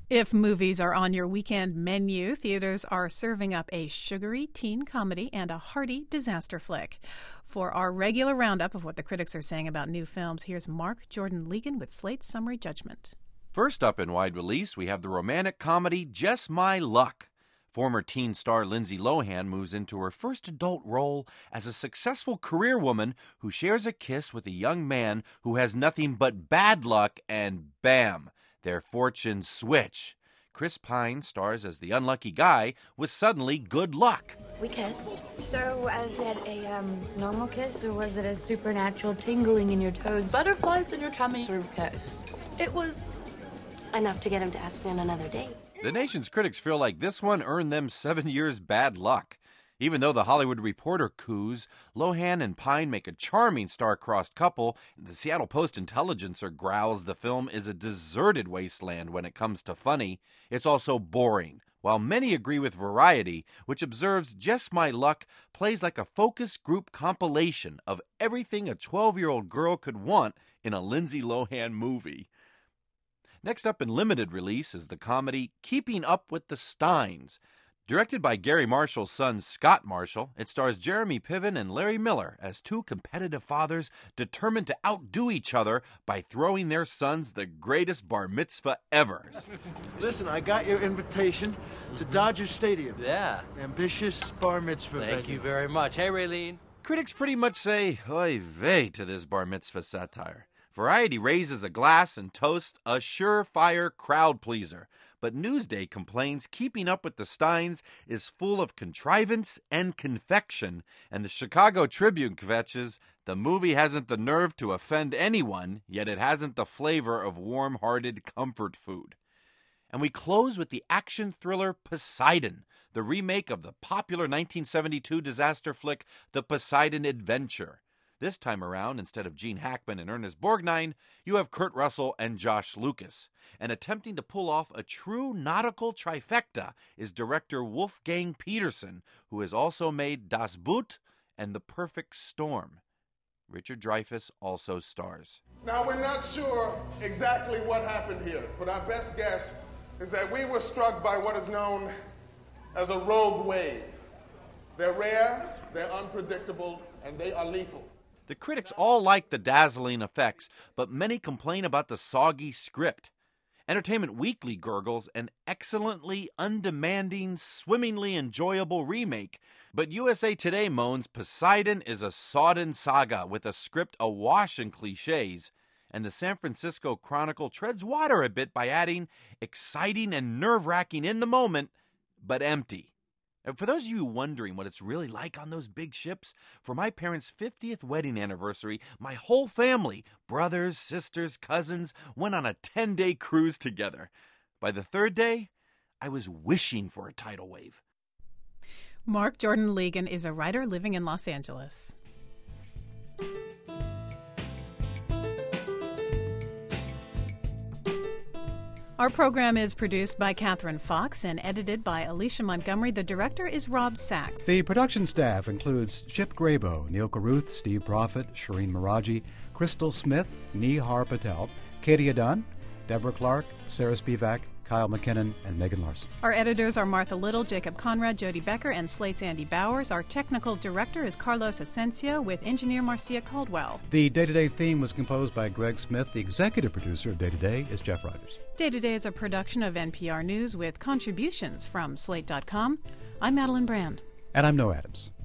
If movies are on your weekend menu, theaters are serving up a sugary teen comedy and a hearty disaster flick. For our regular roundup of what the critics are saying about new films, here's Mark Jordan Legan with Slate's Summary Judgment. First up in wide release, we have the romantic comedy Just My Luck. Former teen star Lindsay Lohan moves into her first adult role as a successful career woman who shares a kiss with a young man who has nothing but bad luck, and bam, their fortunes switch. Chris Pine stars as the unlucky guy with suddenly good luck. We kissed. So, was it a normal kiss, or was it a supernatural tingling in your toes, butterflies in your tummy sort of kiss? It was enough to get him to ask me on another date. The nation's critics feel like this one earned them 7 years bad luck. Even though the Hollywood Reporter coos, Lohan and Pine make a charming star-crossed couple, the Seattle Post-Intelligencer growls the film is a deserted wasteland when it comes to funny. It's also boring, while many agree with Variety, which observes Just My Luck plays like a focus group compilation of everything a 12-year-old girl could want in a Lindsay Lohan movie. Next up in limited release is the comedy Keeping Up with the Steins. Directed by Gary Marshall's son, Scott Marshall, it stars Jeremy Piven and Larry Miller as two competitive fathers determined to outdo each other by throwing their sons the greatest bar mitzvah ever. Listen, I got your invitation to Dodger Stadium. Yeah. Ambitious bar mitzvah. Thank you very much. Hey, Raylene. Critics pretty much say, oy vey, to this bar mitzvah satire. Variety raises a glass and toasts a surefire crowd pleaser. But Newsday complains Keeping Up with the Steins is full of contrivance and confection, and the Chicago Tribune kvetches the movie hasn't the nerve to offend anyone, yet it hasn't the flavor of warm-hearted comfort food. And we close with the action thriller Poseidon, the remake of the popular 1972 disaster flick The Poseidon Adventure. This time around, instead of Gene Hackman and Ernest Borgnine, you have Kurt Russell and Josh Lucas. And attempting to pull off a true nautical trifecta is director Wolfgang Peterson, who has also made Das Boot and The Perfect Storm. Richard Dreyfuss also stars. Now, we're not sure exactly what happened here, but our best guess is that we were struck by what is known as a rogue wave. They're rare, they're unpredictable, and they are lethal. The critics all like the dazzling effects, but many complain about the soggy script. Entertainment Weekly gurgles an excellently undemanding, swimmingly enjoyable remake, but USA Today moans Poseidon is a sodden saga with a script awash in cliches, and the San Francisco Chronicle treads water a bit by adding exciting and nerve-wracking in the moment, but empty. And for those of you wondering what it's really like on those big ships, for my parents' 50th wedding anniversary, my whole family, brothers, sisters, cousins, went on a 10-day cruise together. By the third day, I was wishing for a tidal wave. Mark Jordan Legan is a writer living in Los Angeles. Our program is produced by Catherine Fox and edited by Alicia Montgomery. The director is Rob Sachs. The production staff includes Chip Grabo, Neil Carruth, Steve Profit, Shireen Meraji, Crystal Smith, Nihar Patel, Katie Adun, Deborah Clark, Sarah Spivak, Kyle McKinnon, and Megan Larson. Our editors are Martha Little, Jacob Conrad, Jody Becker, and Slate's Andy Bowers. Our technical director is Carlos Asensio with engineer Marcia Caldwell. The Day-to-Day theme was composed by Greg Smith. The executive producer of Day-to-Day is Jeff Rogers. Day-to-Day is a production of NPR News with contributions from Slate.com. I'm Madeline Brand. And I'm Noah Adams.